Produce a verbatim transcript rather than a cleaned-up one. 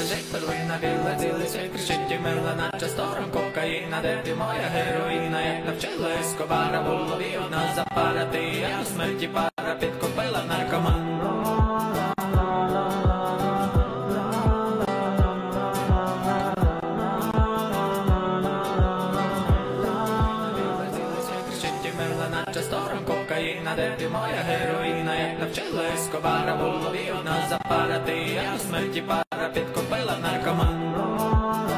лежить перлина біла, цілий світ кричить і мила, наче сторон кокаїна. Де ти моя героїна, як навчила Ескобара, в голові одна запара, ти я до смерті пара, підкупила наркоман. Наче сторон кокаїна, де ти моя героїна, як навчила Ескобара, в голові одна запара, ти я до смерті пара, підкупила наркоман.